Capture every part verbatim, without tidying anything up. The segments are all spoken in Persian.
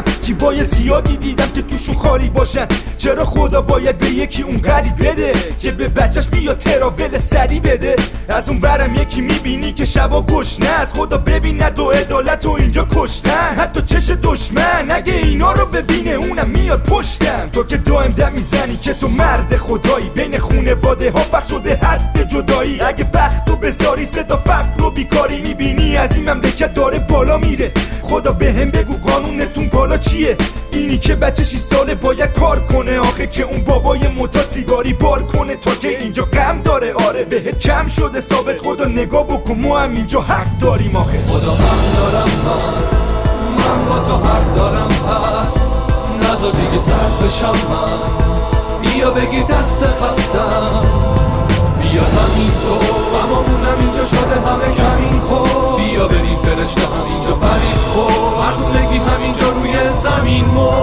جیبای زیادی دیدم که توشون خالی باشن. چرا خدا باید به یکی اون قدی بده که به بچهش بیا تراول سری بده؟ از اون برم یکی میبینی که شبا گشنه از خدا ببیند و عدالت و اینجا کشتن. حتی چش دشمن اگه اینا رو ببینه اونم میاد پشتم. تو که دائم دم میزنی که تو مرد خدایی، بین خونواده ها فرق شده حد جدایی. اگه وقت رو بذاری صدا فقر رو بیکاری میبینی از این مملکت داره بالا میره. خدا به هم بگو قانونتون بالا چیه؟ اینی که بچه شیش ساله باید کار کنه آخه که اون بابای معتاد سیگاری بار کنه تا که اینجا غم داره. آره بهت کم شده ثابت، خدا نگاه بکن ما هم اینجا حق داریم آخه. خدا حق دارم من، من با تو حق دارم پس نذار دیگه سر بشم من. بیا بگی دست خستم، بیا زمین تو اما مونم اینجا شده همه کمین خور. بیا بریم فرشته همینجا فرید خور، هرتونگی همینجا روی زمین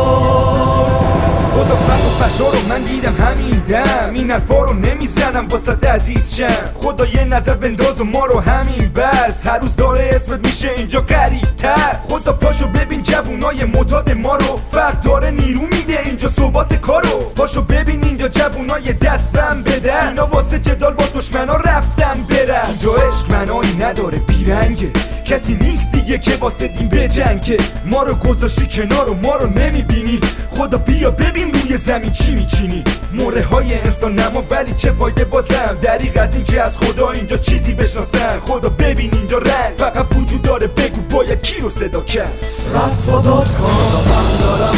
مرد. خدا فقر و فشار رو من دیدم همین دم، این حرفا رو نمیزنم واسه عزیز شم. خدا یه نظر بنداز و ما رو همین بس، هر روز داره اسمت میشه اینجا غریب تر. خدا پاشو ببین جوونای معتاد ما رو، فرق داره نیرو میده اینجا ثبات کارو. پاشو ببین اینجا جوونای دست بم به دست، اینا واسه جدال با دشمنا رفتم برس. اینجا عشق منایی نداره بیرنگه، کسی نیست دیگه که واسه دین بجنگه. ما رو گذاشتی کنار و ما رو نمیبینی، خدا بیا ببین روی زمین چی میچینی. موره های انسان نما ولی چه فایده بازم، دریغ از این که از خدا اینجا چیزی بشناسن. خدا ببین اینجا رنگ فقط وجود داره، بگو باید کی رو صدا کرد. رد فدات کن. خدا حق دارم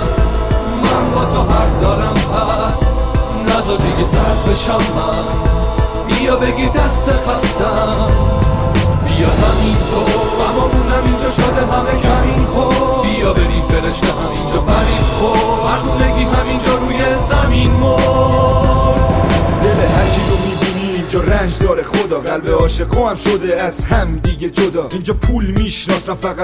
من، من با تو حق دارم پس نذار دیگه سر بشم من. بیا بگی دست خستم، بیا زمین تو اما مونم اینجا شده همه کمین خور. بیا بریم فرشته همینجا فرید خور، هرتونگی همینجا روی زمین مرد. دل هر کی رو میبینی اینجا رنج داره، خدا قلب عاشقا هم شده از هم دیگه جدا. اینجا پول میشناسم فقط